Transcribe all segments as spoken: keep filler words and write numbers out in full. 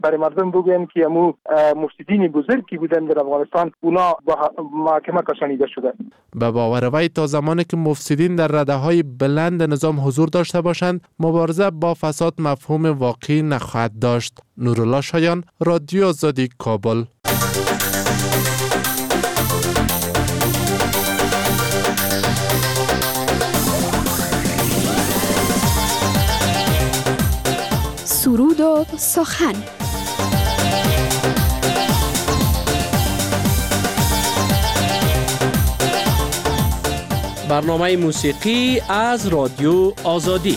برای مردم بگوین که امو مفسدین بزرگی بودن در افغانستان اونا با محاکمه کشانیده شده. به باور وی تا زمانی که مفسدین در رده‌های بلند نظام حضور داشته باشند مبارزه با فساد مفهوم واقعی نخواهد داشت. نورالله شایان، رادیو آزادی، کابل. سرود و سخن. برنامه موسیقی از رادیو آزادی.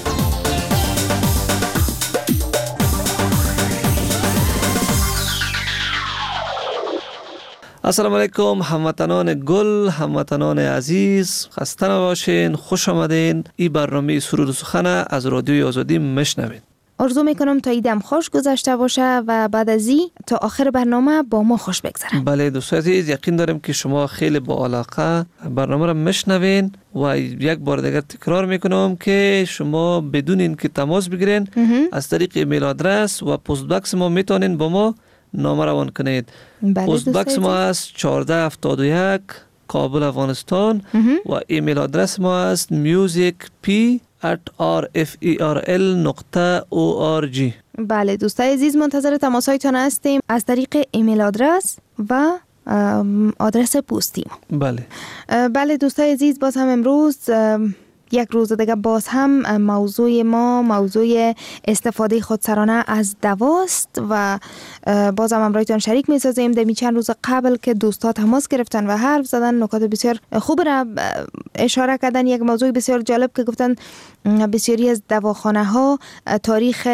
السلام علیکم هموطنان گل، هموطنان عزیز، خسته نباشین، خوش آمدین. این برنامه سرود و سخن از رادیو آزادی میشنوید. آرزو میکنم تا ایدم خوش گذشته باشه و بعد از این تا آخر برنامه با ما خوش بگذره. بله دوستان عزیز، یقین دارم که شما خیلی با علاقه برنامه را میشنوین و یک بار دیگر تکرار میکنم که شما بدون اینکه تماس بگیرین از طریق ایمیل آدرس و پست باکس ما میتونین با ما نامه روان کنید. بله پست باکس ما است چهارده هفتاد و یک کابل افغانستان و ایمیل آدرس ما است musicp at r f e r l نقطه o r g. بله دوستای عزیز، منتظر تماسهایتان هستیم از طریق ایمیل آدرس و آدرس پستی. بله بله دوستای عزیز، باز هم امروز یک روز دیگه باز هم موضوع ما موضوع استفاده خودسرانه از دواست و باز هم امرایتان شریک می سازیم. دمی چند روز قبل که دوستا تماس گرفتن و حرف زدن، نکات بسیار خوب را اشاره کردن. یک موضوع بسیار جالب که گفتن بسیاری از دواخانه ها تاریخ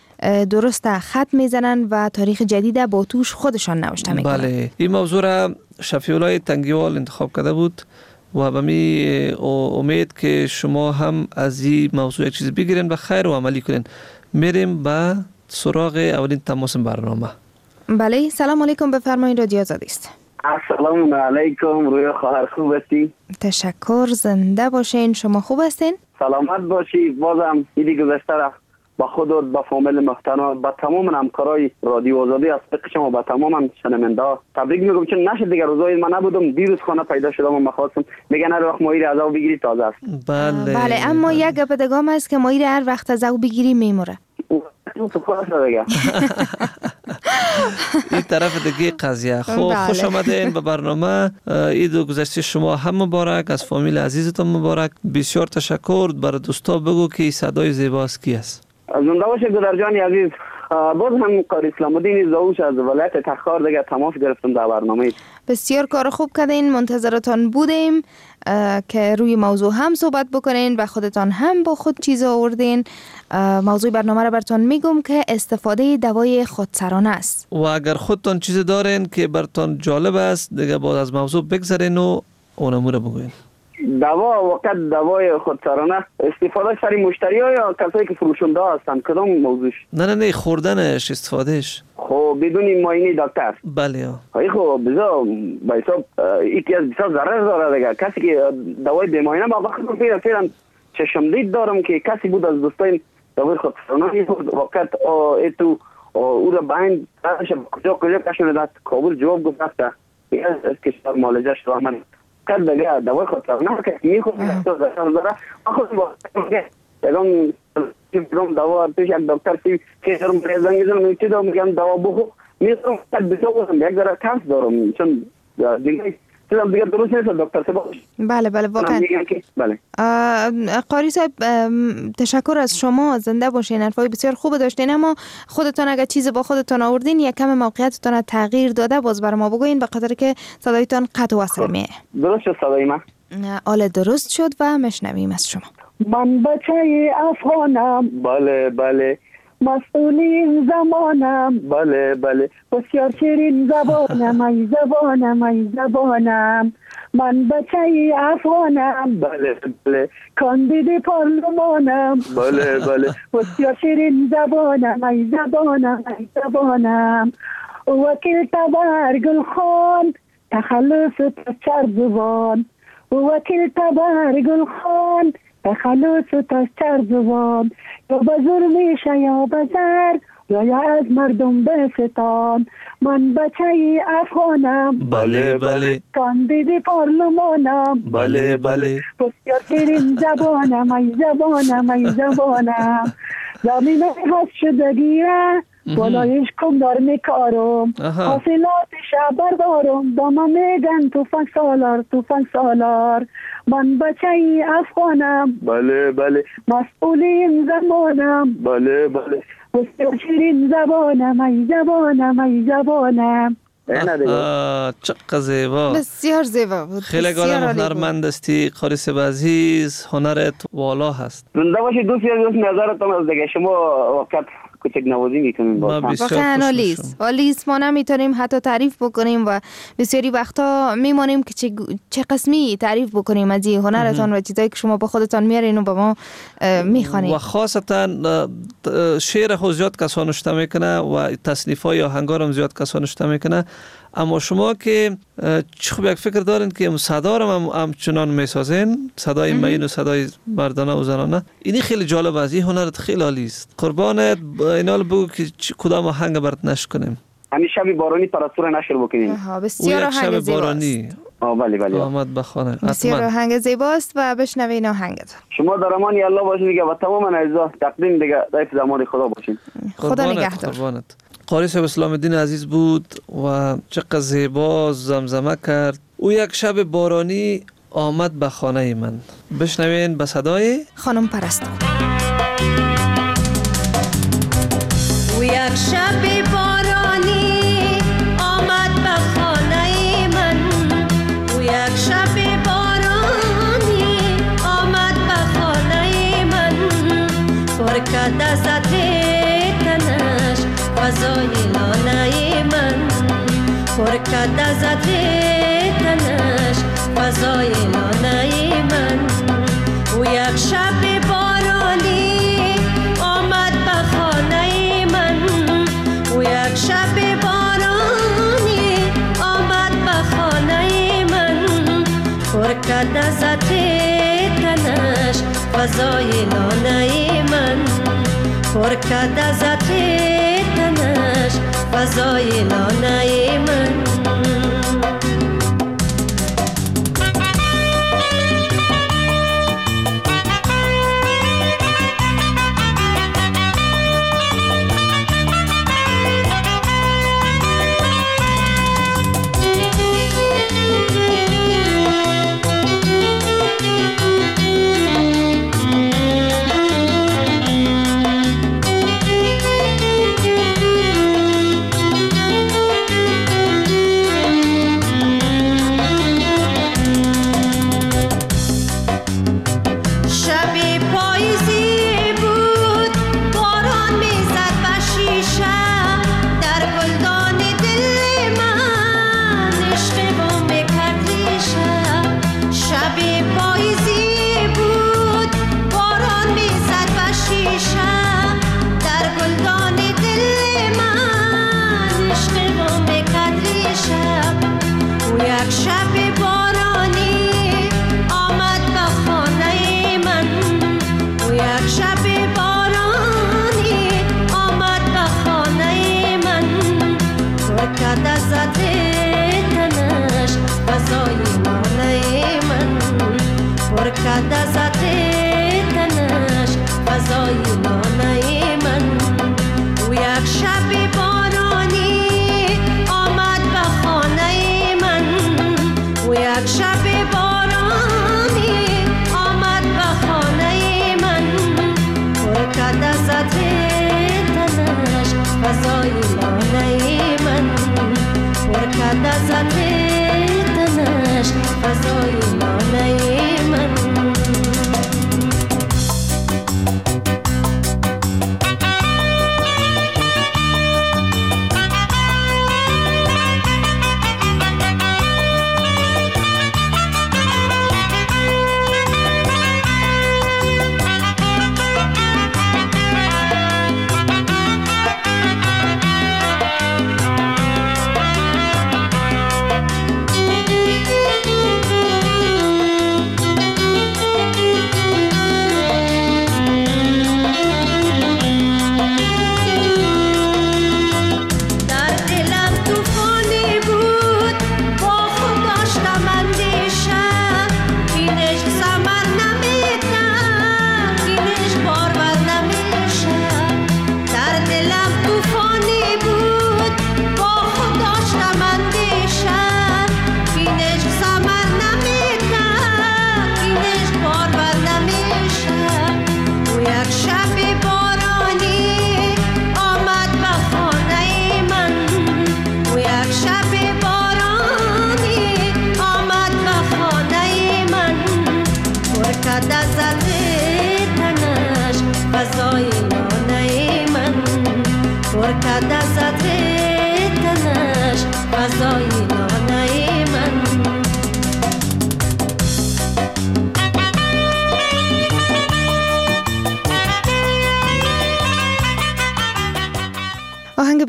درست خط میزنن و تاریخ جدید با توش خودشان نوشته میکنن. بله، این موضوع را شفیع‌الله تنگیوال انتخاب کرده بود و به می امید که شما هم از این موضوع یک چیز بگیرین و خیر و عملی کنین. میریم به سراغ اولین تماس برنامه. بله، سلام علیکم، بفرمایید، رادیو آزادی است. السلام علیکم، روی خواهر خوب هستی؟ تشکر، زنده باشین. شما خوب هستین؟ سلامت باشی. بازم ایدی گذشته را با خودت، با فامیل محترم، با تمام همکارای رادیو آزادی از طریق شما، با تمام شنونده تبریک میگم. چون نشد دیگه روزای من نبودم، دیروز خانه پیدا شدم و مخواستم میگن هر وقت ماهی از او بگیری تازه است. بله بله، اما یک گپ دگام است که ماهی هر وقت از او بگیری میموره. این طرف دیگه قضیه. خب خوش آمدین به برنامه. عید گذشته شما هم مبارک، از فامیل عزیزتون مبارک. بسیار تشکر. برای دوستا بگو که صدای زیباست کی است؟ زنده باشه گلر جان عزیز. باز هم قاری اسلام الدین زاوش از ولایت تخار دیگه تماس گرفتم در برنامه. بسیار کار خوب کردین، منتظرتان بودیم که روی موضوع هم صحبت بکنین و خودتان هم با خود چیز آوردین. موضوع برنامه را براتون میگم که استفاده دوای خودسرانه است و اگر خودتان چیز دارین که براتون جالب است دیگه باز از موضوع بگذارین و اونمو رو بگوین. دوا وقت دوای خودسرانه استفاده سری مشتری ها یا کسایی که فروشنده هستند کدام موضوعش؟ نه نه نه خوردنش، استفادهش. خب بدون معاینه دکتر؟ بله های خب بذار به حساب یکی از بسیار ضرر داره دیگه. کسی که دوای بی معاینه ما وقت فعلا فعلا چشم دید دارم که کسی بود از دوستان دوای خودسرانه بود وقت ایتو او را باین کجا کجا کشونه داد کابل جواب گفت که از کشور مالجه شد من کد دیگه دوای خودسرانه که میخواد دکتر ضرر داره. آخه با اگه میگم دوا پیش یک دکتر سی که سرم پریزنگ میزنم میگم میگم دوا بخو میگم کد بسازم یک ذره کانس دارم چون دیگه چون دیگه درست نیست دکتر سه باش. بله بله واقعا. بله. قاری صاحب تشکر از شما، زنده باشین. حرفای بسیار خوب داشتین، اما خودتان اگه چیز با خودتان آوردین یک کم موقعیتتان تغییر داده باز بر ما بگوین به خاطر که صدایتان قطع و وصل میه. درست شد صدای من؟ آله درست شد و مشنویم از شما. من بچه افغانم، بله بله، مسئولین زمانم، بله بله، بسیار شیرین زبانم، ای زبانم ای زبانم، من بچه افغانم، بله بله، کاندید پارلمانم، بله بله، بسیار شیرین زبانم، ای زبانم ای زبانم، وکیل تبر گل خان تخلص تچر زبان، وکیل تبر گل خان تخلص تچر زبان، یا بزر میشه یا بزر یا از مردم بستان، من بچه افغانم، بله بله، کاندید پارلمانم، بله بله، بسیار شیرین زبانم، ای زبانم ای زبانم، زمینه هست شدگیه بالایش کم دار میکارم، حاصلاتش بردارم، داما میگن توفنگ سالار توفنگ سالار، من بچه افغانم، بله بله، مسئولین زمانم، بله بله، بسیار شیرین زبانم، ای زبانم ای زبانم. چقدر زیبا، بسیار زیبا بود. خیلی گالم هنرمند استی قاری صاحب عزیز، هنرت والا هست. زنده باشی دوستی عزیز، نظرتون از دیگه شما وقت کوچک نوازی میکنیم با هم. واقعا عالیست عالیست، ما نمیتونیم حتی تعریف بکنیم و بسیاری وقتا میمانیم که چه, چه قسمی تعریف بکنیم از این هنرتان و چیزایی که شما با خودتان میارین و با ما میخوانیم. و خاصتا شعر خود زیاد کسان نوشته میکنه و تصنیف‌های آهنگارم زیاد کسان نوشته میکنه، اما شما که خوب یک فکر دارین که صدا رو هم همچنان میسازین، صدای مین و صدای مردانه و زنانه، اینی خیلی جالب است. این هنرت خیلی عالی است. قربانت اینال بگو که کدام آهنگ برات نشر کنیم. همین شب بارانی پرستور نشر بکنیم. ها بسیار آهنگ زیباست. آه بله بله. آمد بخونه. بسیار آهنگ زیباست و بشنوین آهنگت. شما در امان الله باشین دیگه و تمام اعضا تقدیم دیگه در زمان خدا باشین. خدا نگهدار. قربانت. قاری صاحب اسلام الدین عزیز بود و چقدر زیبا زمزمه کرد. او یک شب بارانی آمد به خانه من. بشنوین به صدای خانم پرستو. او یک شب بارانی آمد به خانه من، او یک شب بارانی آمد به خانه من، پر کرد ست تنش فضای لانه من، پر کرد ست تنش فضای لانه من. او یک شب بارانی آمد به خانه من، او یک شب بارانی آمد به خانه من، پر کرد ست تنش فضای لانه من، پر کرد ست تنش فضای لانه من.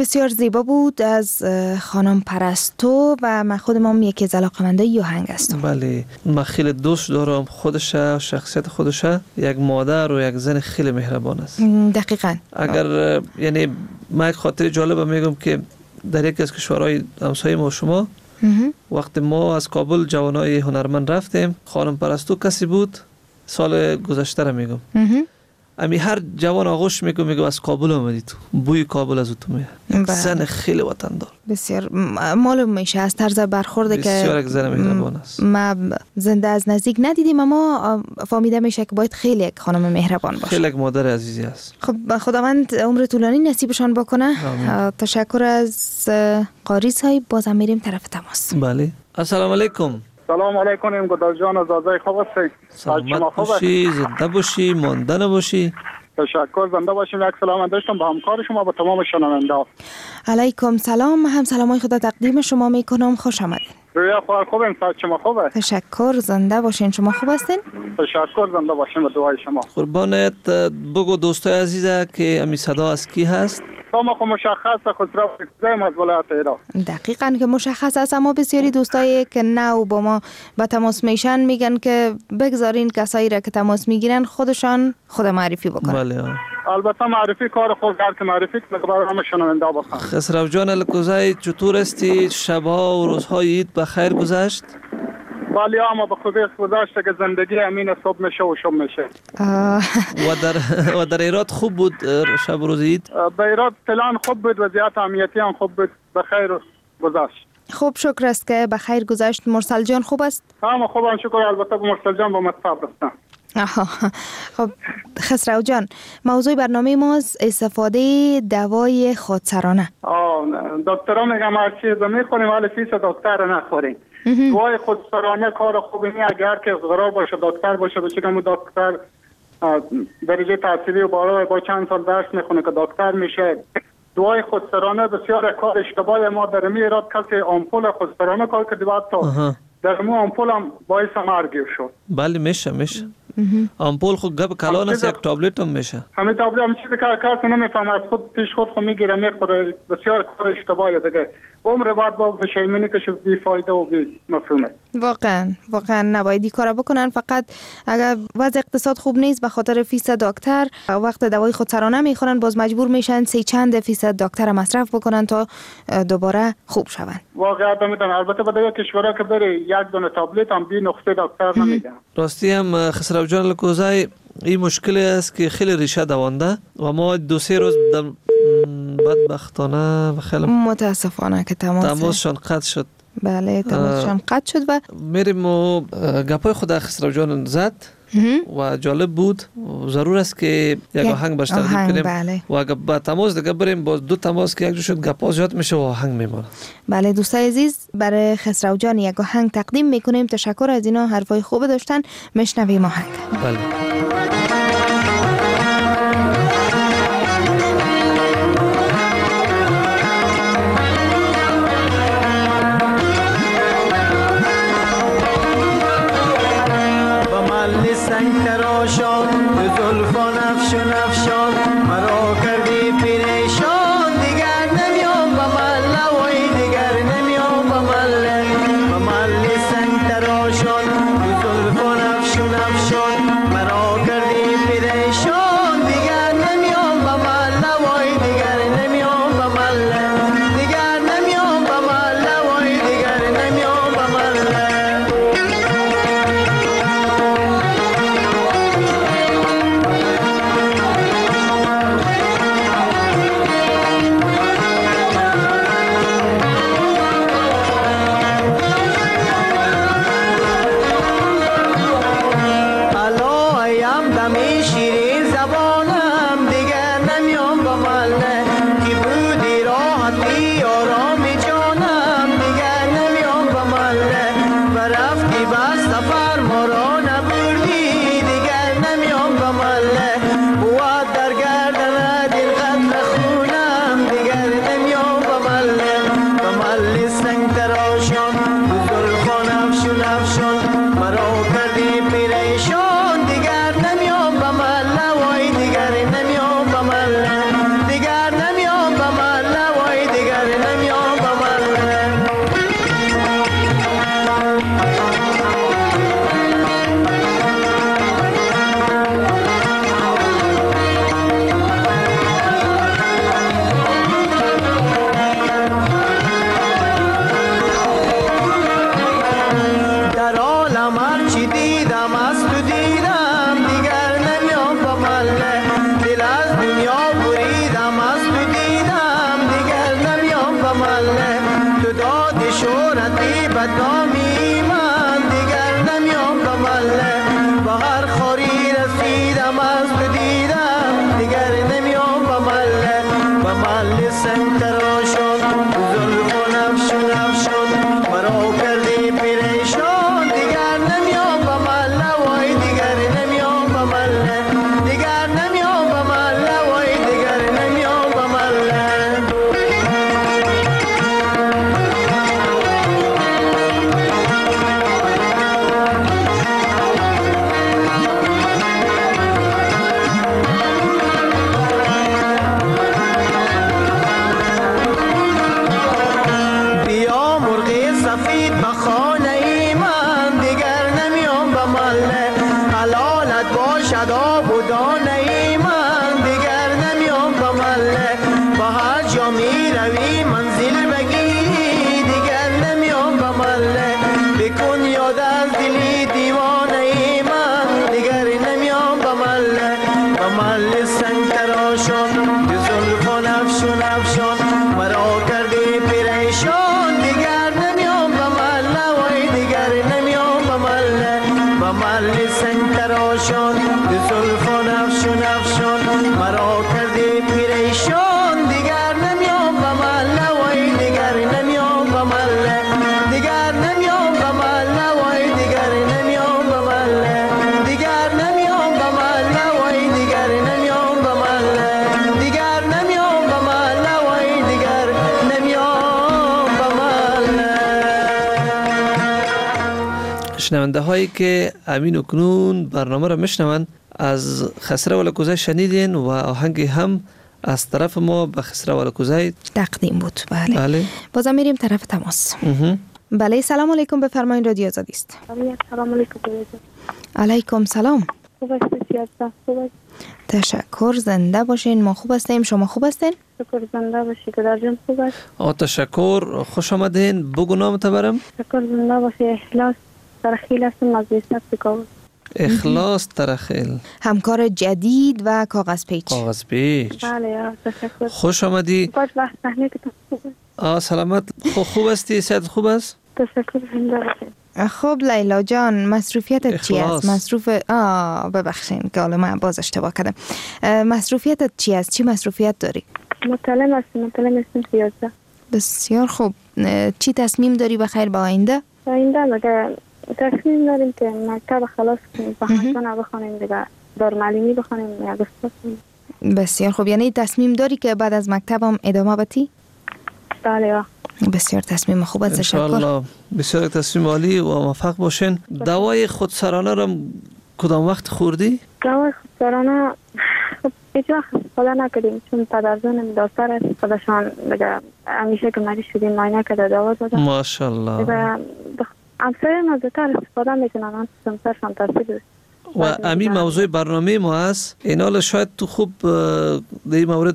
بسیار زیبا بود از خانم پرستو و من خودم هم یکی از علاقه‌مندای یوهنگ هستم. بله، من خیلی دوست دارم خودشه، شخصیت خودشه، یک مادر و یک زن خیلی مهربان است. دقیقاً. اگر یعنی من یک خاطر جالب میگم که در یکی از کشورهای همسایه ما شما وقتی ما از کابل جوانای هنرمند رفتیم، خانم پرستو کسی بود سال گذشته را میگم، امی هر جوان آغوش میگم میگم از کابل آمدی تو، بوی کابل از تو میاد. زن خیلی وطندار، بسیار معلوم میشه از طرز برخورده که بسیار یک زن مهربان است. ما زنده از نزدیک ندیدیم اما فهمیده میشه که باید خیلی یک خانم مهربان باشه، خیلی یک مادر عزیزی است. خب خداوند عمر طولانی نصیبشان بکنه. تشکر از قاریز های. بازم میریم طرف تماس. بله، السلام علیکم. سلام علیکم گودال جان، آزادای خوب هستی؟ سلامت باشی، زنده باشی، مانده نباشی. تشکر، زنده باشیم. یک سلام داشتم به همکار شما، به تمام شنونده ها. علیکم سلام، هم سلامای خدا تقدیم شما میکنم. خوش آمدین. رویا خوار خوبیم، صحت شما خوبه؟ تشکر، زنده باشین. شما خوب هستین؟ تشکر، زنده باشین به دعای شما. قربانت. بگو دوستای عزیزه که امی صدا از کی هست؟ ما خو مشخص خسرو زیم از ولایت ایران. دقیقاً که مشخص است، اما بسیاری دوستایی که نو با ما به تماس میشن میگن که بگذارین کسایی را که تماس میگیرن خودشان خود معرفی بکنن. بله، البته معرفی کار خود در که معرفی که برای همه شنونده بخوام. خسرو جان الکوزای چطور هستی؟ شبها و روزهای عید بخیر گذشت؟ بله، اما به خودی گذشته که زندگی امین صبح میشه و شب میشه. و در و در ایراد خوب بود شب و روز عید؟ به ایراد پلان خوب بود، وضعیت امنیتی هم خوب بود، بخیر گذشت. خوب، شکر است که بخیر گذشت. مرسل جان خوب است؟ هم خوبم شکر، البته به مرسل جان با مطلب رفتم. خب خسرو جان، موضوع برنامه ما استفاده دوای خودسرانه. آه دکترها میگم هر چیز میخوریم ولی فیس دکتر نخوریم. دوای خودسرانه کار خوبی نیست. اگر که قرار باشه دکتر باشه، بچگم دکتر درجه تحصیلی و بالا با چند سال درس میخونه که دکتر میشه. دوای خودسرانه بسیار کار اشتباهی. ما در می ایراد کسی آمپول خودسرانه کار کرد بعد تا در مو آمپول هم باعث مرگ شد. بله میشه میشه آمپول خود گب کلان است، یک تابلت هم میشه. همین تابلت هم چیزی که کار نمیفهمه، از خود پیش خود خود میگیره میخوره. بسیار کار اشتباهی دیگه. عمر بعد با پشیمونی که شد بی فایده و بی مفهومه. واقعا واقعا نباید این کارا بکنن. فقط اگر وضع اقتصاد خوب نیست به خاطر فیس دکتر وقت دوای خودسرانه میخورن، باز مجبور میشن سی چند فیصد دکتر مصرف بکنن تا دوباره خوب شون. واقعا میدونم. البته به دیگه کشورها که بری یک دونه تابلت هم بی نقطه دکتر نمیدن. راستی هم خسرو جان الکوزای این مشکلی است که خیلی ریشه دوانده و ما دو سه روز بدبختانه و خیلی متاسفانه که تماس تماسشان قطع شد. بله، تماسشان قطع شد و میریم و گپای خود خسرو جان زد و جالب بود. ضرور است که یک آهنگ باش تقدیم کنیم. بله. و اگر با تماس دیگه بریم با دو تماس که یک جو شد گپا زیاد میشه و آهنگ میمونه. بله دوستای عزیز، برای خسرو جان یک آهنگ تقدیم میکنیم. تشکر از اینا، حرفای خوب داشتن. میشنویم آهنگ. بله. دیگر نمیام به محله وای بدنامی من دیگر نمیام به مله با هر خوری رسیدم از بدیدم دیگر نمیام به مله به مله سنگ تراشون زلف و نفشون افشون مرا کردی پریشان دیگر نمیام به مله وای دیگر نمیام به مله دیگر نمیام به مله وای دیگر نمیام به مله شنونده هایی که امین و کنون برنامه را میشنوند از خسرو ولکوزی شنیدین و آهنگی هم از طرف ما به خسرو ولکوزی تقدیم بود. بله, بله. بازم میریم طرف تماس. بله سلام علیکم بفرمایید رادیو آزادی است. سلام علیکم. علیکم سلام. خوب هستید؟ خوب است. تشکر زنده باشین. ما خوب هستیم. شما خوب هستین؟ شکر زنده باشی. پدر جان خوب است. آ تشکر خوش آمدین. بگو نام تبرم. شکر زنده باشی. اخلاص ترخیل هستم از بیستت بکاوز. اخلاص ترخیل همکار جدید و کاغذ پیچ. کاغذ پیچ. بله تشکر. خوش آمدی. باش وقت صحنه که تو خوب است. آ سلامت. خوب هستی؟ صحت خوب است؟ تشکر زنده باشی. خب لیلا جان مصروفیتت چی است؟ مصروف آه ببخشین که حالا من باز اشتباه کردم. مصروفیتت چی است؟ چی مصروفیت داری؟ مطالعه هستم. مطالعه هستم سیاست. بسیار خوب. چی تصمیم داری بخیر با آینده؟ آینده مگه تصمیم داریم که مکتب خلاص کنیم بخانیم بخونیم دیگه دارالمعلمی بخونیم یا استاد کنیم. بسیار خوب. یعنی تصمیم داری که بعد از مکتب هم ادامه بدی؟ بله. بسیار تصمیم خوب است. تشکر. انشاءالله بسیار تصمیم عالی و موفق باشین. دوای خودسرانه را کدام وقت خوردی؟ دوای خودسرانه خب هیچ وقت استفاده نکردیم چون پدرجانم دکتر است. خودشان دیگه همیشه که مریض شدیم معاینه کرده دوا داده. ماشاءالله. دیگه همسایه ما زودتر استفاده میکنن. من همسایشان تاثیر و امی موضوع برنامه ما است. اینال شاید تو خوب در این مورد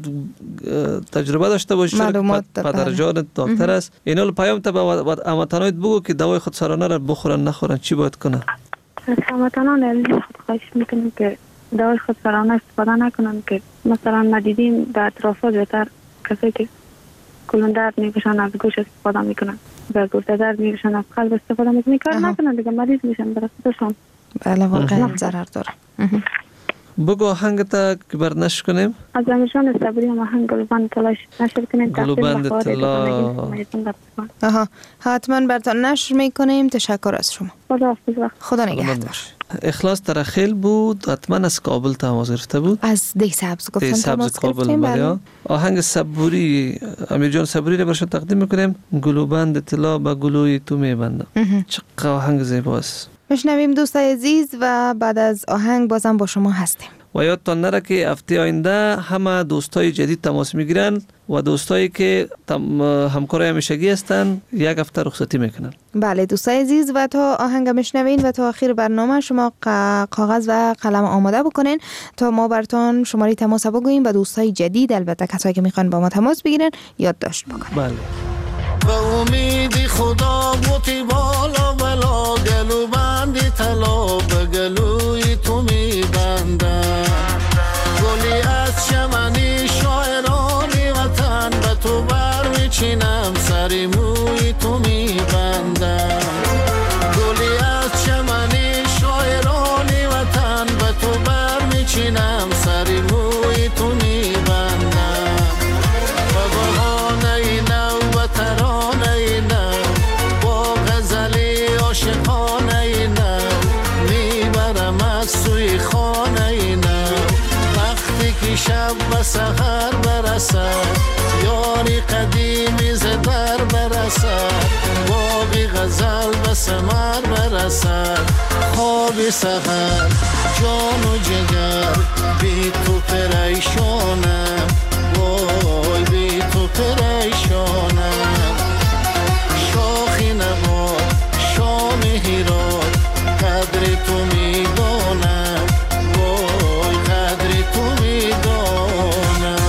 تجربه داشته باشی. معلومات پدرجان دکتر است. اینال پیام تا به هموطنانت بگو که دوای خودسرانه را بخورن نخورن چی باید کنن؟ هموطنان عزیز خود خواهش میکنیم که دوای خودسرانه استفاده نکنن که مثلا ما دیدیم در اطرافات بهتر کسی که کلون درد میکشن از گوش استفاده میکنن و گرده درد میکشن از قلب استفاده میکنن کار نکنن دیگه مریض میشن برای خودشان. بله واقعا ضرر داره. بگو آهنگ تا که برنش کنیم. از امیرجان صبری هم آهنگ گلوبند طلا نشر کنیم. گلوبند طلا. آها حتما براتون نشر میکنیم. تشکر از شما. خدا خدا نگهدار. اخلاص ترخیل بود. حتما از کابل تماس گرفته بود. از دی سبز گفتن دی سبز کابل. بله. آهنگ صبوری امیرجان صبوری رو برشون تقدیم میکنیم. گلوبند طلا به گلوی تو میبندم. چقدر آهنگ زیباست. میشنویم دوستای عزیز و بعد از آهنگ بازم با شما هستیم. و یادتان نره که هفته آینده همه دوستای جدید تماس میگیرن و دوستایی که همکارای همیشگی هستن یک هفته رخصتی میکنن. بله دوستای عزیز و تا آهنگ میشنوین و تا آخر برنامه شما کاغذ و قلم آماده بکنین تا ما براتون شماره تماس بگوییم و دوستای جدید البته کسایی که میخوان با ما تماس بگیرن یادداشت بکنین. بله. به امید خدا بوتی بالا بلا گلو بندی طلا به گلوی تو میبندم گلی از چمنی شاعرانی وطن به تو بر میچینم سری موی تو میبندم برسد باقی غزل به ثمر برسد خواب سحر جان و جگر بی تو پریشانم وای بی تو پریشانم شاخی نباد شام هیراد قدر تو میدانم وای قدر تو میدانم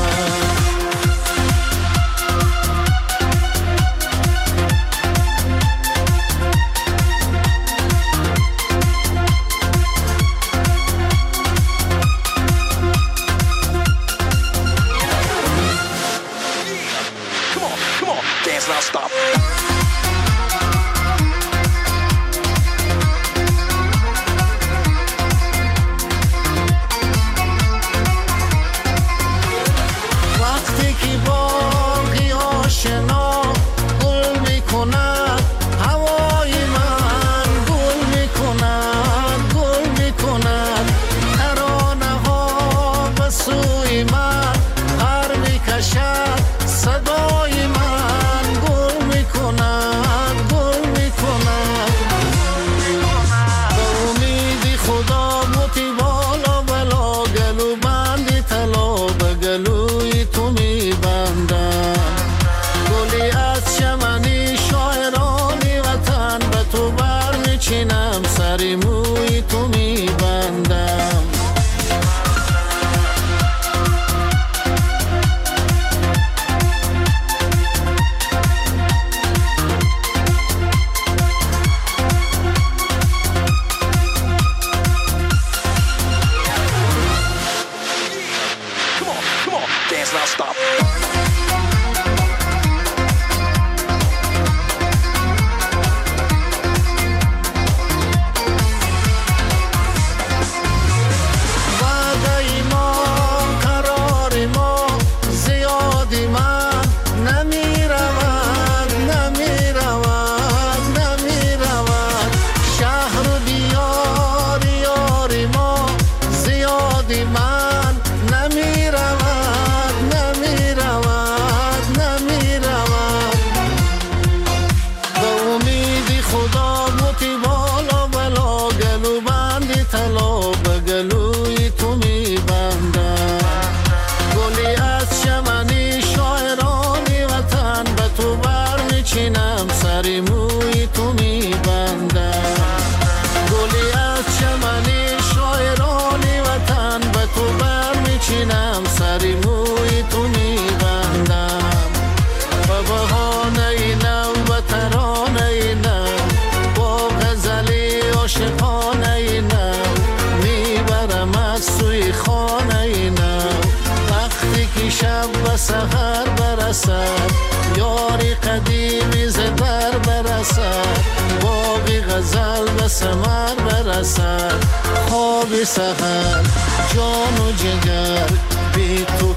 سحر برسد یاری قدیمی زبر برسد باقی غزل به ثمر برسد خواب سحر جان و جگر بی تو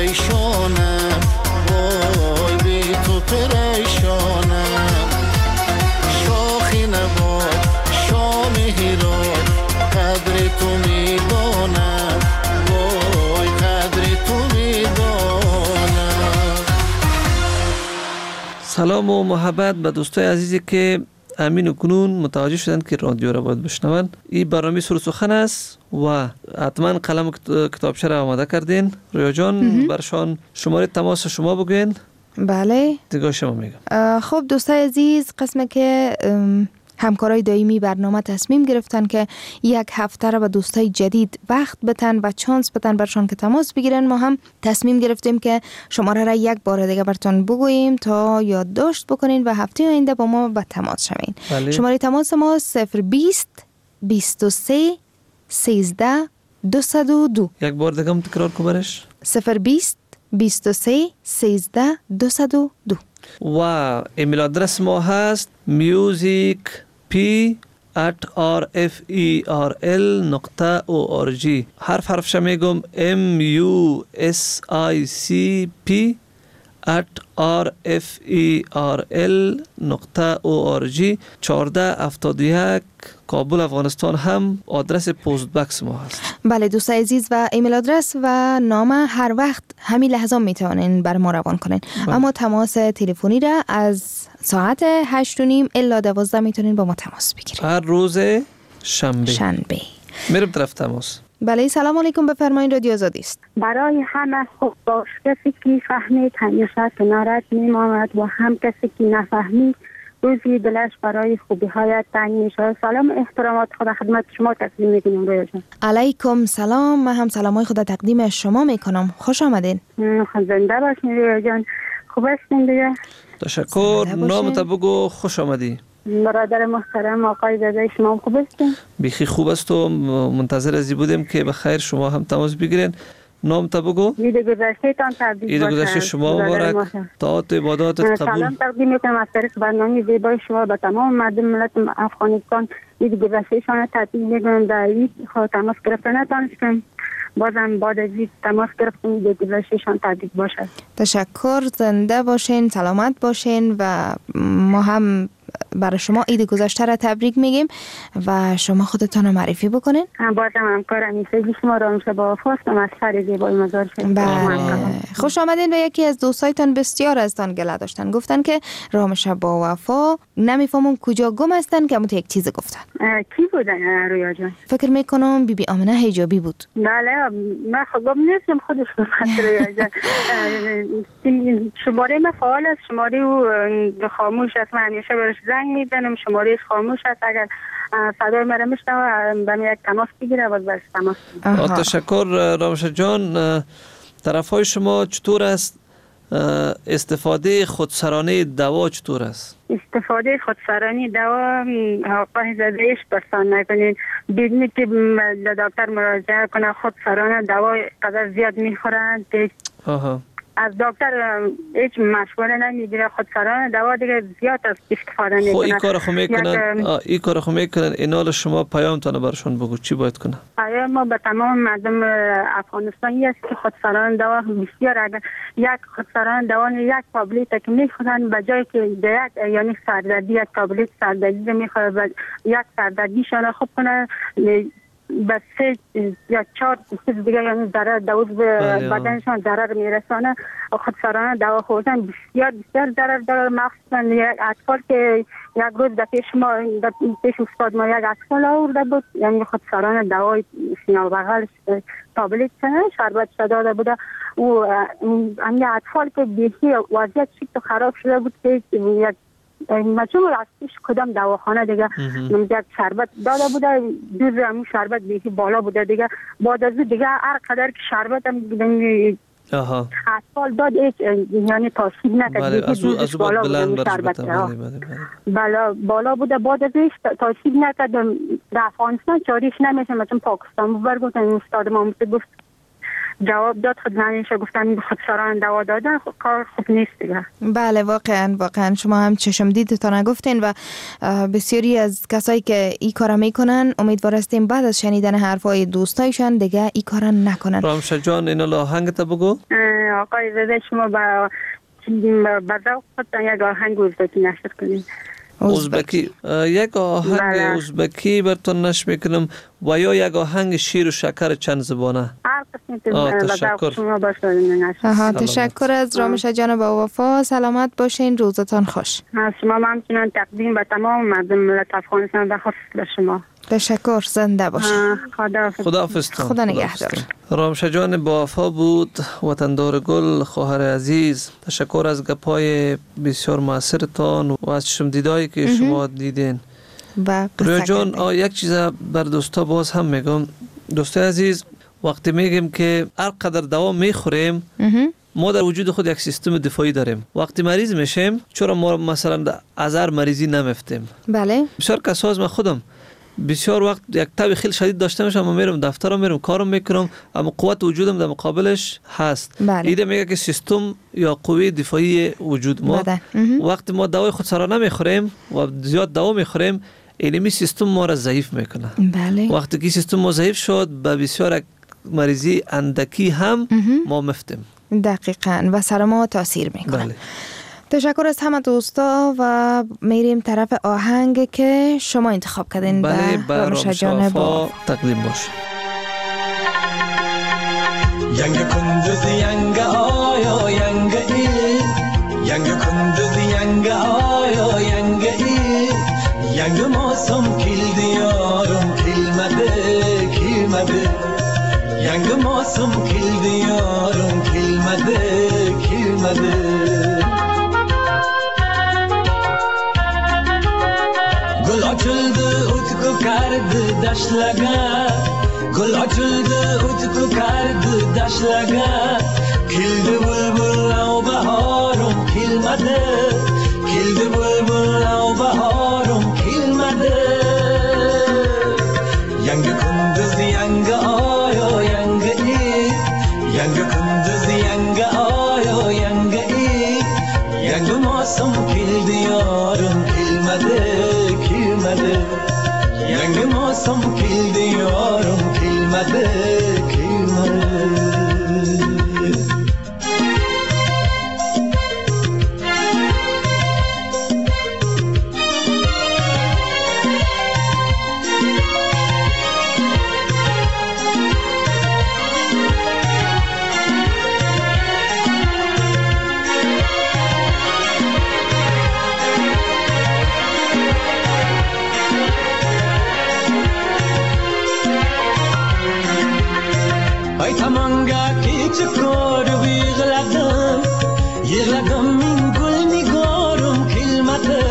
پریشانم وای بی تو پریشانم شاخی نباد شام هیراد قدر تو میدانم وای قدر تو میدانم. سلام و محبت به دوستای عزیزی که امین و کنون متوجه شدند که رادیو را باید بشنوند. این برنامه سر و سخن است و حتما قلم و کتابچه را آماده کردین. رویا جان برشان شماره تماس شما بگوین. بله دیگه شما میگم. خب دوستای عزیز، قسمه که همکارای دائمی برنامه تصمیم گرفتن که یک هفته را به دوستای جدید وقت بتن و چانس بتن برشان که تماس بگیرن، ما هم تصمیم گرفتیم که شماره را یک بار دیگه براتون بگوییم تا یادداشت بکنین و هفته آینده با ما به تماس شوین. بله. شماره تماس ما صفر بیست بیست و سه سیزده دویست و دو. یک بار دیگه هم تکرار کن برش. صفر بیست بیست و سه سیزده دویست و دو. و ایمیل آدرس ما هست music p at r f e r l نقطه او آر جی. حرف حرفش میگم m u s i c p ات آر اف ای آر ال نقطه او آر جی چهارده هفتاد و یک کابل افغانستان هم آدرس پست بکس ما هست. بله دوستای عزیز، و ایمیل آدرس و نامه هر وقت همین لحظه میتونین بر ما روان کنین. بله. اما تماس تلفنی را از ساعت هشت و نیم الا دوازده میتونین با ما تماس بگیرین. هر روز شنبه. شنبه. میرم طرف تماس. بله سلام علیکم، بفرمایید. رادیو آزادی است. برای همه خوب باش، کسی که فهمید همیشه کنارت میماند و هم کسی که نفهمید روزی دلش برای خوبی هایت تنگ میشه. سلام احترامات خدا خدمت شما تقدیم میکنم. رویا جان علیکم سلام، من هم سلامای خدا تقدیم شما میکنم. خوش آمدین. زنده باشین رویا جان. خوب هستین دیگه؟ تشکر. نامت بگو. خوش آمدی. برادر محترم آقای زاده، شما خوب هستین؟ بیخی خوب است و منتظر ازی بودیم که بخیر شما هم تماس بگیرین. نام تا بگو. عید گذشته تان تبریک باشه. عید گذشته شما مبارک. طاعت و عباداتت قبول. سلام تقدیم میکنم از طریق برنامه زیبای شما به تمام مردم ملت افغانستان. عید گذشته شان تبریک میگم. در عید خود تماس گرفتن نتونستم، بازم بعد از عید تماس گرفتم. عید گذشته شان تبریک باشه. تشکر. زنده باشین، سلامت باشین و ما هم برای شما عید گذشته را تبریک میگیم و شما خودتان رو معرفی بکنین. بازم همکارم میسازی شما را میشه با وفاستم از سر زیبای مزار شد. بله خوش آمدین. و یکی از دوستایتان بسیار ازتان گله داشتن، گفتن که رامشه با وفا نمیفهمم کجا گم هستن که امت یک چیز گفتن. کی بودن رویا جان؟ فکر میکنم بی بی آمنه حجابی بود. بله من خودم نیستم، خودش گفت رویا جان. شماره من فعال است، شماره او خاموش است. من همیشه برش زنگ میزنم، شمارهش خاموش است. اگر صدای مرا میشنوه به من یک تماس بگیره و برش تماس. تشکر رامشه جان. طرفای شما چطور است؟ استفاده خودسرانه دوا چطور است؟ استفاده خودسرانه دوا آقای زادهش پرسان نکنید. بدونی که دکتر مراجعه کنه خودسرانه دوا قدر زیاد میخورند که از دکتر هیچ مشوره نمیگیره. خودسرانه دوا دیگه زیاد از استفاده میکنه. خب این کار خو میکنن این کار خو میکنن اینال شما پیامتون برشون بگو چی باید کنه؟ پیام ما به تمام مردم افغانستانی است که خودسرانه دوا بسیار اگر یک خودسرانه دوا یک تابلت که میخورن به جای که یک یعنی سردردی یک تابلت سردردی میخوره یک سردردی شان خوب کنه بس سه یا چهار چیز دیگه یعنی ضرر دوز به بدنشان ضرر میرسانه. خودسرانه دوا خوردن بسیار بسیار ضرر داره، مخصوصا یک اطفال که یک روز در پیش ما در پیش استاد ما یک اطفال آورده بود، یعنی خودسرانه دوای سینه بغل تابلت شربت داده بوده. او همین اطفال که بیخی وضعیت شکل خراب شده بود که یک مچون راستش کدام دواخانه دیگه یک شربت داده بوده، دوز همون شربت بیخی بالا بوده دیگه. بعد از دیگه هر قدر که شربت هم آها اطفال داد یعنی تاثیر نکرد. بله از از بالا بوده شربت. بله بله بالا بوده. بعد از تاثیر نکرد. در افغانستان چاریش نمیشه. مثلا پاکستان برگفتن استاد ما گفت جواب داد خود نمیشه، گفتن خودسرانه دوا دادن کار خوب نیست دیگه. بله واقعا واقعا شما هم چشم دیدتان نگفتین و بسیاری از کسایی که این کارا میکنن امیدوار هستیم بعد از شنیدن حرفای دوستایشان دیگه این کارا نکنن. رامشه جان اینا آهنگت بگو. آقای زاده شما با با ذوق خودتان یک آهنگ ازبکی نشر کنید. ازبکی یک آهنگ ازبکی براتون نشر میکنم و یا یک آهنگ شیر و شکر چند زبانه. تشکر. آها تشکر از رامشه جان با وفا. سلامت باشین، روزتان خوش. شما همچنان تقدیم به تمام مردم ملت افغانستان و خاص به شما. تشکر. زنده باشین. خداحافظ. خدا نگهدار. رامشه جان با وفا بود، وطندار گل، خواهر عزیز. تشکر از گپای بسیار موثرتان و از چشم دیدایی که شما دیدین. رویا جان یک چیز بر دوستا باز هم میگم. دوستای عزیز وقتی میگیم که هر قدر دوا میخوریم ما در وجود خود یک سیستم دفاعی داریم. وقتی مریض میشیم چرا ما مثلا از هر مریضی نمیفتیم؟ بله بسیار کسا از من خودم بسیار وقت یک تب خیلی شدید داشته میشم، اما میرم دفترم میرم کارم میکنم اما قوت وجودم در مقابلش هست. بله. ایده میگه که سیستم یا قوه دفاعی وجود ما وقتی ما دوای خودسرانه میخوریم و زیاد دوا میخوریم اینمی سیستم ما را ضعیف میکنه. بله. وقتی که سیستم ما ضعیف شد به بسیار مریضی اندکی هم ما مفتیم. دقیقاً و سر ما تاثیر میکنه. بله. تشکر از همه دوستا و میریم طرف آهنگ که شما انتخاب کردین. بله، به رامشا جان با تقدیم باشه. Yanga kunduzi yanga oyo yanga i Yanga kunduzi yanga oyo yanga i Yanga mosam kildi yarum kilmade kilmade Yanga mosam kildi yarum kilmade kilmade Gul açıldı utku kardı daşlaga Gul açıldı utku kardı daşlaga Kildi bulbul av baharım kilmedi Kildi bulbul av baharım kilmedi Yanga kunduz yanga ayo yanga i Yanga kunduz yanga ayo yanga i Yanga masam kildi yarım kilmedi kilmedi Yanga masam kildi yarım kilmedi kilmedi Tamanga kichkor yig'ladim yig'ladim min gul nigorim kilmadi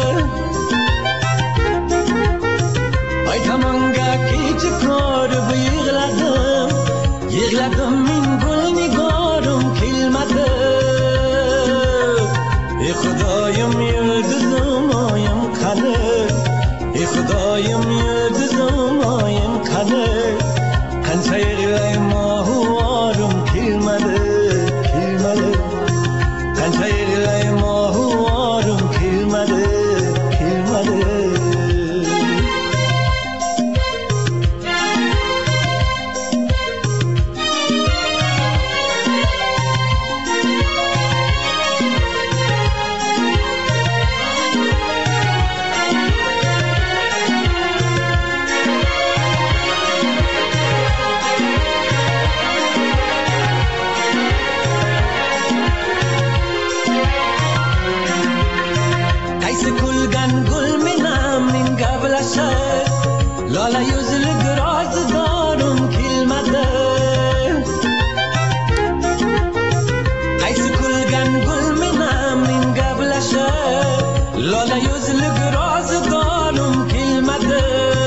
ay tamanga kichkor yig'ladim yig'ladim min gul nigorim kilmadi ey xudoyim yulduzim oyim qani ey xudoyim yulduzim oyim qani qancha yig'layman Mahuarum kilmedi, kilmedi Qancha yig'lay mahuarum kilmedi, kilmedi Lala yüzlü grazdarım kilmedi Qaysi kulgan gul menam min gaplasha Lala yüzlü grazdarım kilmedi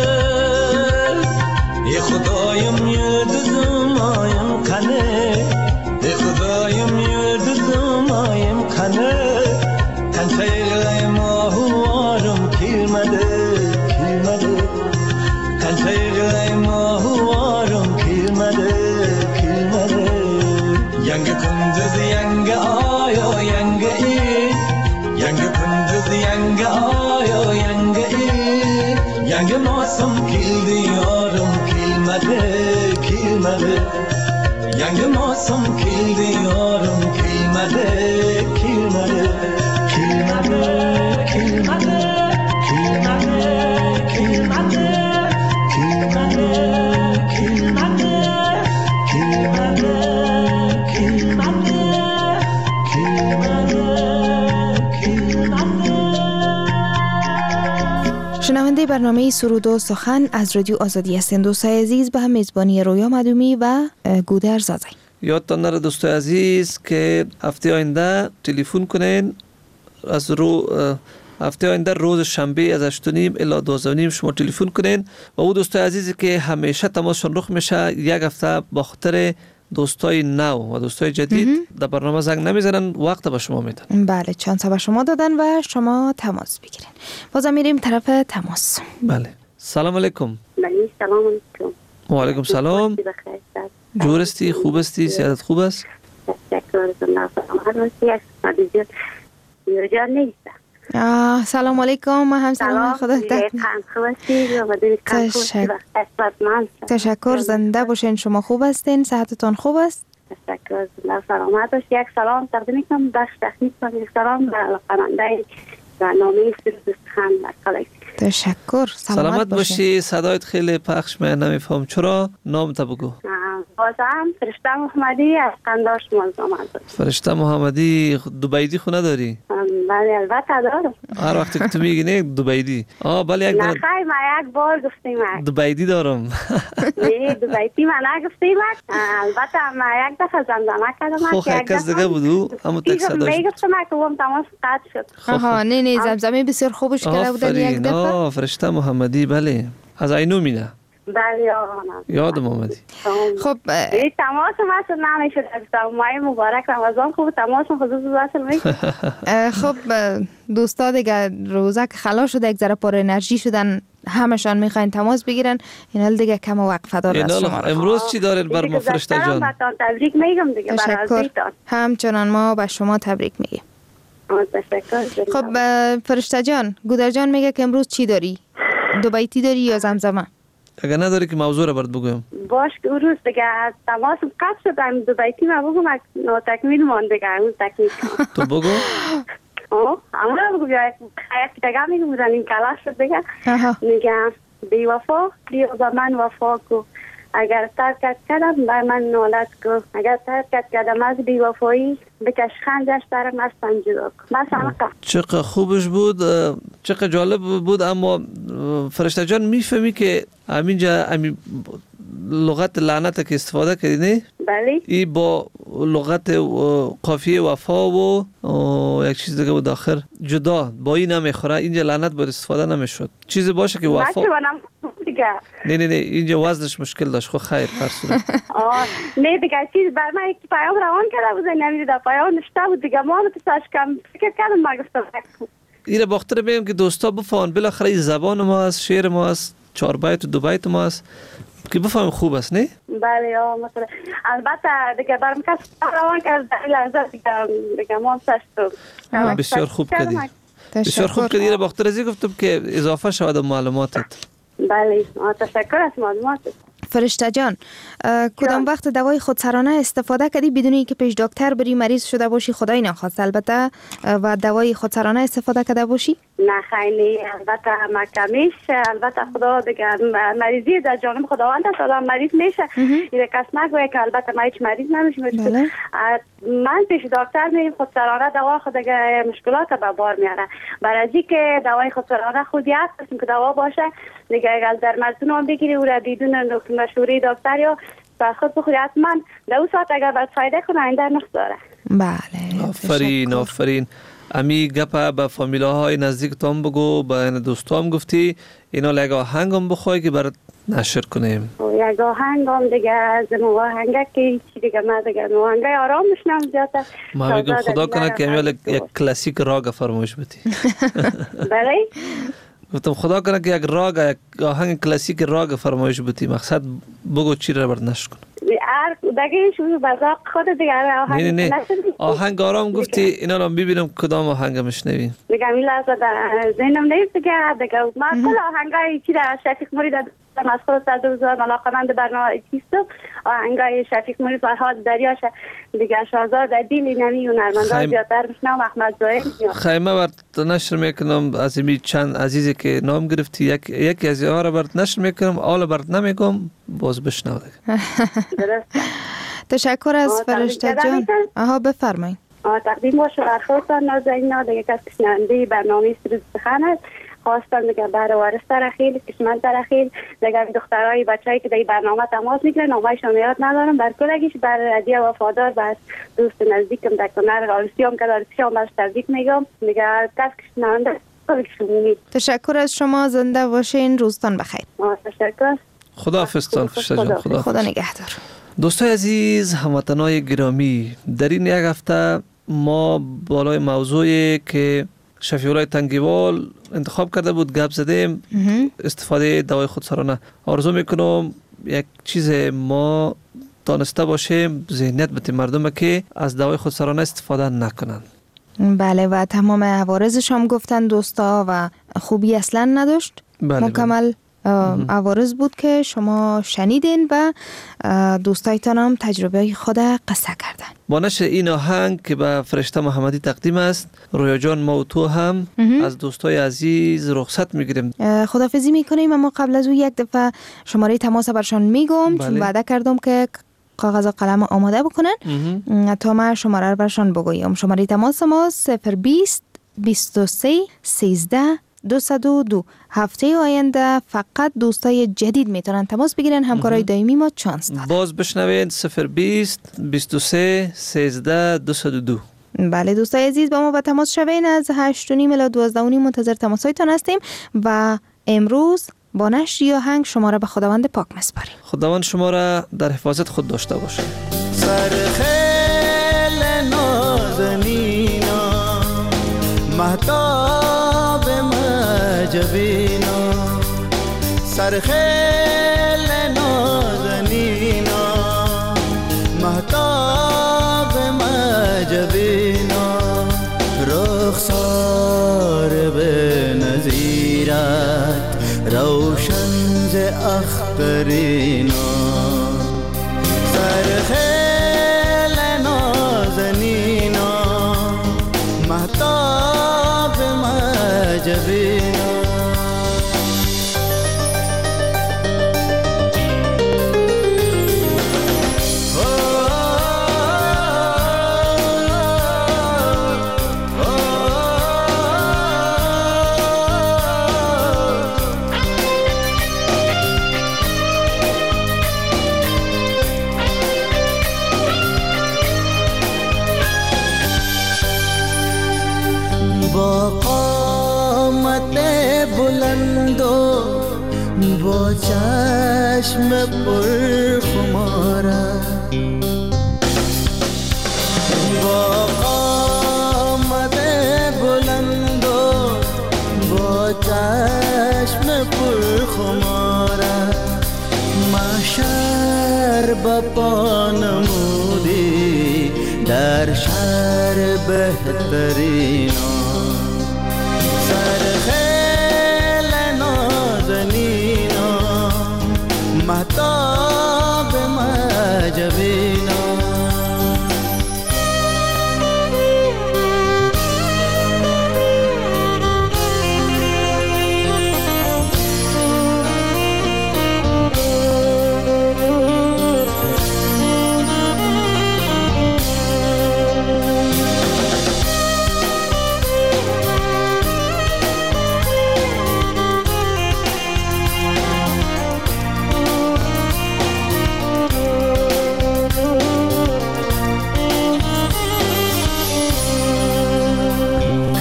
Ey xudoyim yulduzim oyim qani Ey xudoyim yulduzim oyim qani Qancha yig'lay mahuarim kilmedi kilmedi Qancha yig'lay mahuarim kilmedi kilmedi Yangi kunduz yangi oyo yangi i Yangi kunduz yangi oyo yangi i Yangi mavsum keldi yorim kilmedi kilmedi Yangi mavsum keldi yorim kilmedi kilmedi kilmedi kilmedi kilmedi kilmedi شنونده برنامه سرود و سخن از رادیو آزادی هستند. دوستای عزیز به میزبانی رویا مدومی و گودر زازی. یادتان نره دوستای عزیز که هفته آینده تلفن کنین از رو هفته آینده روز شنبه از هشت و نیم الی دوازده و نیم شما تلفن کنین و او دوستای عزیزی که همیشه تماسشون رخ میشه یک هفته با خاطر دوستای نو و دوستای جدید در برنامه زنگ نمیزنن وقت به شما میدن. بله چانس به شما دادن و شما تماس بگیرین. بازم میریم طرف تماس. بله سلام علیکم. بله سلام علیکم. و علیکم سلام. جور استی؟ خوب استی؟ صحت خوب است؟ تشکر زنده آه سلام علیکم. ما هم سلام خدا تشکر. تشکر زنده باشین. شما خوب هستین؟ صحتتون خوب است؟ تشکر. زنده سلامت باش. یک سلام تقدیم میکنم بخش تخنیک کنم. یک سلام به خواننده برنامه سروز سخن در کالکس. تشکر. سلامت, سلامت باشی. صدایت خیلی پخش من نمیفهم. چرا؟ نام تا بگو. بازم فرشته محمدی از قندار شمال آمد. فرشته محمدی دوبیدی خونه داری؟ بله البته دارم. هر وقتی که تو میگی نه دوبیدی. آه بله یک نه خیلی ما یک بار گفتیم دوبیدی دارم. نه دوبیدی من نگفتیم. البته ما یک دفعه زمزمه کردم. خب یک کس دیگه بودو اما تک صداش میگفتم که اون تماس قطع شد. آها نه نه زمزمه بسیار خوبش کرده بودن یک دفعه. آه فرشته محمدی بله از اینو میده. بله آقا یادم آمدی. خب این تماس ما شد نمیشد. ماه مبارک رمضان خوب تماس خصوص وصل میشه. خب دوستا دیگه روزه که خلاص شده یک ذره پر انرژی شدن همشان میخواین تماس بگیرن. اینا دیگه کم وقفه دار از شما. امروز چی دارید بر ما فرشته جان؟ تبریک میگم دیگه برای همچنان ما به شما تبریک میگیم. تشکر. خب فرشته جان گودر جان میگه که امروز چی داری؟ دوبیتی داری یا زمزمه؟ اگر نداری که موضوع رو برات بگویم. باش که اون روز دیگه تماس قطع شد. هم دوبیتی ما بگم تکمیل مانده دیگه اون تکمیل کنم. تو بگو. آه اما بگو بیا خیلی دیگه میگم بودن این کلاش شد دیگه. میگم بی وفا بیا با من وفا کو. اگر ترکت کردم بر من نالت کو. اگر ترکت کردم از بی وفایی بکش خندش درم از پنجره کو. مثلا چقدر خوبش بود، چقدر جالب بود. اما فرشته جان میفهمی که همینجا همین لغت لعنت که استفاده کردی نه؟ بله. ای با لغت قافیه وفا و یک چیز دیگه بود آخر جدا با این نمیخوره. اینجا لعنت باید استفاده نمیشد. چیزی باشه که وفا نه نه نه اینجا وزنش مشکل داشت. خب خیر فرسون. آه نه دیگه چیز بر من یک پیام روان کرده بود نمیدید پیام نشته بود دیگه ما رو تساش کم فکر کردم ما گفتم ایره باختر بگم که دوستا بفهمن بالاخره این زبان ما است، شعر ما است، چهار بیت و دو بیت ما است که بفهم خوب است نه؟ بله آه مثلا البته دیگه برم کس روان کرد در لحظه دیگه دیگه ما سشتم. بسیار خوب کردی. بسیار خوب کردی. ایره باختر ازی گفتم که اضافه شود معلوماتت. بله تشکر از معلوماتت. فرشته جان کدام وقت دوای خودسرانه استفاده کردی بدون اینکه پیش دکتر بری مریض شده باشی؟ خدای نخواست البته. و دوای خودسرانه استفاده کرده باشی؟ نه خیلی البته مکمیش البته خدا دیگه مریضی در جانب خداوند است. آدم مریض میشه این کس نگویه که البته ما هیچ مریض نمیشیم. من پیش دکتر میرم خودسرانه دوا خود دیگه مشکلات به بار میاره. برای اینکه دوای خودسرانه خودی هست که دوا باشه دیگه اگر در مزنون بگیری او را بدون مشوره دکتر یا بر خود بخوری حتما دو ساعت اگر باید فایده کنه این در نقص داره. بله آفرین آفرین. امی گپا به فامیلاهای نزدیک تام بگو، به دوستام گفتی اینا لگ آهنگم بخوای که برات نشر کنیم. یک آهنگم دیگه از مو آهنگه که چی دیگه ما دیگه آهنگای آرام میشنم زیاده. ما میگم خدا کنه که امیال یک کلاسیک راگ فرمایش بدی. بله. گفتم خدا کنه که یک راگ یک آهنگ کلاسیک راگ فرمایش بدی. مقصد بگو چی را برات نشر کنم. ار دیگه شو بازار خود دیگه آهنگ نه نه نه آهنگ آرام گفتی اینا رو ببینم کدام آهنگ میشنوی. دیگه میلازه در ذهنم نیست دیگه دیگه ما کل آهنگای چی در شفیق مرید از خود صد روزا ملاقمند برنامه چیست آهنگای شفیق مرید فرهاد دریاش دیگه شازاد دلی نمی و نرمندان زیادتر میشنم احمد زاهد. خیمه برات نشر میکنم از این چند عزیزی که نام گرفتی یک یکی از اینها رو برات نشر میکنم اول برات نمیگم باز بشنو دیگه. تشکر از فرشته جان. آها بفرمایید. تقدیم باشه بر خودتان نازنین دیگه کس شنونده برنامه سروز سخن است. خواستم دیگه برای وارث ترخیل کشمن ترخیل دیگه دخترای بچه‌ای که در برنامه تماس میگیرن نامه‌شون یاد ندارم بر کلگیش بر هدیه وفادار بر دوست نزدیکم در کنار آرسیام که آرسیام باش تبریک میگم دیگه کس شنونده تشکر از شما. زنده باشین. روزتان بخیر. تشکر. خداحافظتان فرشته جان. خدا خدا نگهدار. دوستای عزیز هموطنای گرامی در این یک هفته ما بالای موضوعی که شفیع الله تنگیوال انتخاب کرده بود گپ زدیم استفاده دوای خودسرانه. آرزو میکنم یک چیز ما دانسته باشیم ذهنیت بده مردم که از دوای خودسرانه استفاده نکنن. بله و تمام عوارضش هم گفتن دوستا و خوبی اصلا نداشت. بله مکمل بله. عوارض بود که شما شنیدین و دوستایتان هم تجربه خود قصه کردن. با نشر این آهنگ که به فرشته محمدی تقدیم است، رویا جان ما و تو هم از دوستای عزیز رخصت میگیریم. خداحافظی میکنیم، اما قبل از او یک دفعه شماره تماس برشان میگم. بله. چون وعده کردم که کاغذ و قلم آماده بکنن تا ما شماره رو برشان بگویم. شماره تماس ما صفر بیست بیست و سه سیزده دوصد و دو. هفته آینده فقط دوستای جدید میتونن تماس بگیرن. همکارای دائمی ما چانس دادن. باز بشنوید صفر بیست بیست و سه سیزده دوصد و دو. بله دوستای عزیز، با ما به تماس شوین. از هشت و نیم الی دوازده و نیم منتظر تماسایتان هستیم و امروز با نشر آهنگ شما را به خداوند پاک مسپاریم. خداوند شما را در حفاظت خود داشته باشه. سرخیل نازنینا مهتاب مجبینا، سرخیل نازنینا مهتاب مجبینا، رخسار به نظیرت روشن ز اخترینا، سرخیل نازنینا مهتاب مجبینا. با قامت بلند و با چشم پرخماره، با قامت بلند و با چشم پرخماره، محشر با پا نمودی در شهر بهترینا، سرخیل نازنینا مهتاب مجبینا.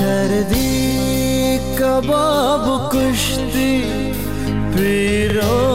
کباب کشتی پیرو